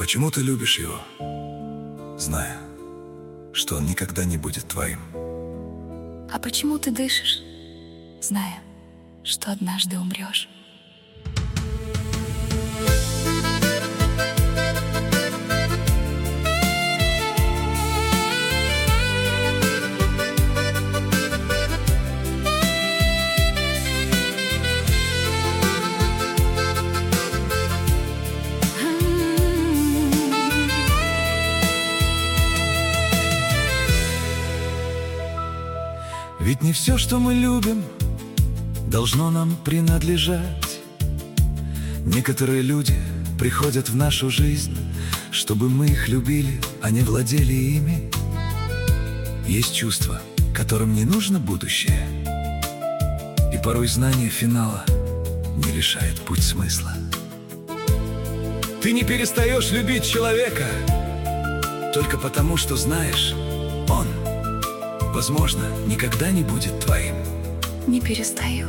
Почему ты любишь его, зная, что он никогда не будет твоим? А почему ты дышишь, зная, что однажды умрешь? Ведь не все, что мы любим, должно нам принадлежать. Некоторые люди приходят в нашу жизнь, чтобы мы их любили, а не владели ими. Есть чувства, которым не нужно будущее, и порой знание финала не лишает путь смысла. Ты не перестаешь любить человека только потому, что знаешь, он, возможно, никогда не будет твоим. Не перестаю.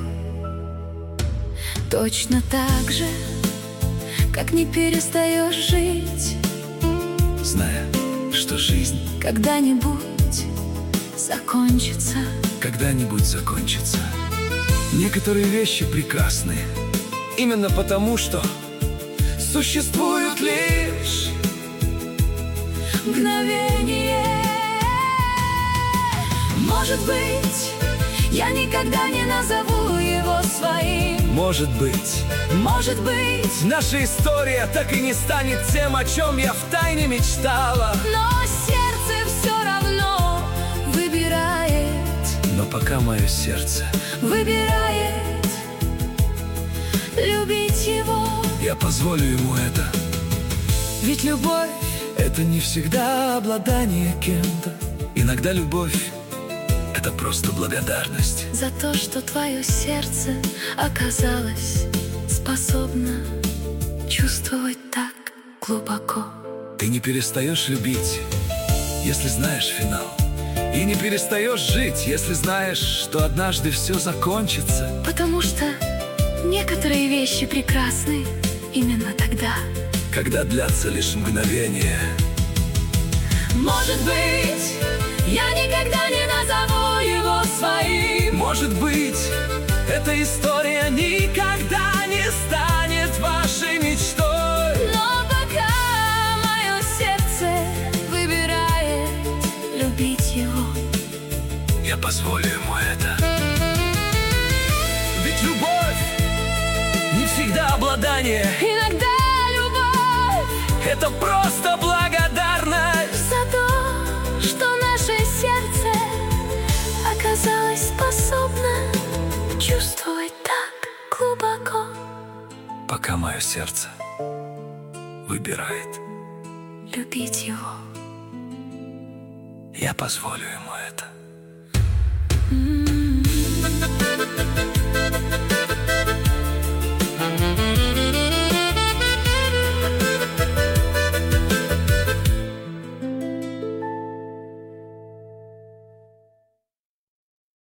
Точно так же, как не перестаешь жить, зная, что жизнь когда-нибудь закончится. когда-нибудь закончится. Некоторые вещи прекрасны именно потому, что существуют лишь Мгновение. Может быть, я никогда не назову его своим. Может быть, наша история так и не станет тем, о чем я втайне мечтала. Но сердце все равно выбирает. Но пока мое сердце Выбирает любить его. я позволю ему это. Ведь любовь — это не всегда обладание кем-то. Иногда любовь — это просто благодарность. за то, что твое сердце оказалось способно чувствовать так глубоко. Ты не перестаешь любить, если знаешь финал. И не перестаешь жить, если знаешь, что однажды все закончится. Потому что некоторые вещи прекрасны именно тогда, когда длятся лишь мгновения. Может быть, я никогда не назову его своим. Может быть, эта история никогда не станет вашей мечтой. Но пока мое сердце выбирает любить его, Я позволю ему это. Ведь любовь не всегда обладание. иногда любовь Это просто благодарность. за то, что наше сердце оказалось способно чувствовать так глубоко. Пока мое сердце выбирает, Любить его. я позволю ему это. М-м-м.